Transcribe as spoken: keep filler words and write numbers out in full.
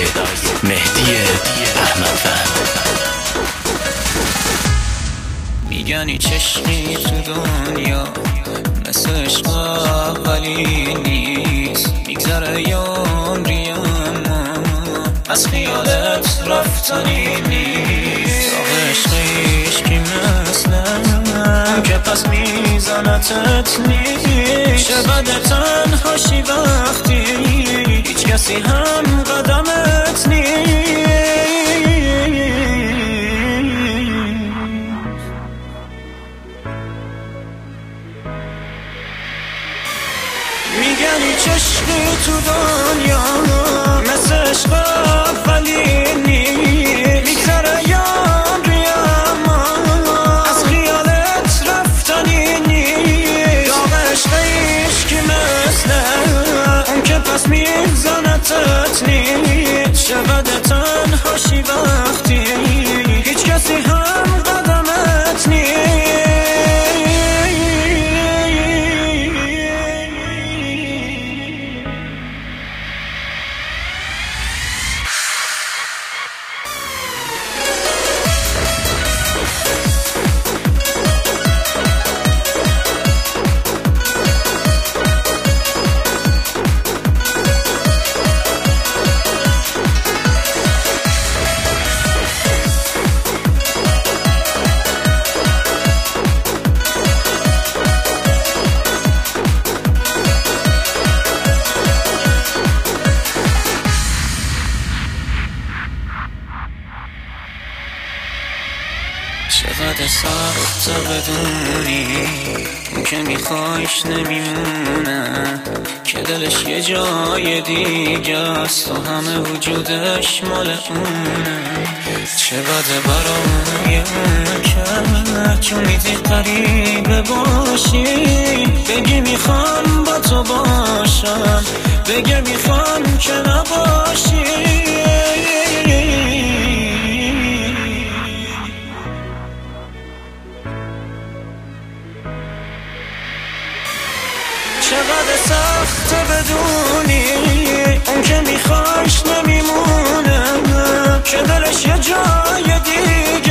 مهدی احمد فهم. میگنی چشمی تو دنیا مثل عشق اولی نیست، میگذره عمری اما از خیالت رفتنی نیست. آخه عشق عشقی مثلم که پس میزنتت نیست. چه بده تنهاشی وقتی هیچ کسی هم قدمت نیست. میگنی چشمی تو دنیا مثل عشق اولی نیست، میگذره عمری اما از خیالت رفتنی نیست. داغ عشق عشقی مثل اون که پس میزنتت نیست. چه بده تنهاشی وقتی هیچ کسی هم قدمت نیست. چقدر سخت بدونی اون که میخوایش نمیمونه، که دلش یه جای دیگه است و همه وجودش مال اونه. چه بده برای اون که چون میدی قریبه باشی، بگی میخوام با تو باشم، بگه میخوام که نباشی. چقدر سخت بدونی اون که میخوایش نمیمونه، که دلش یه جای دیگه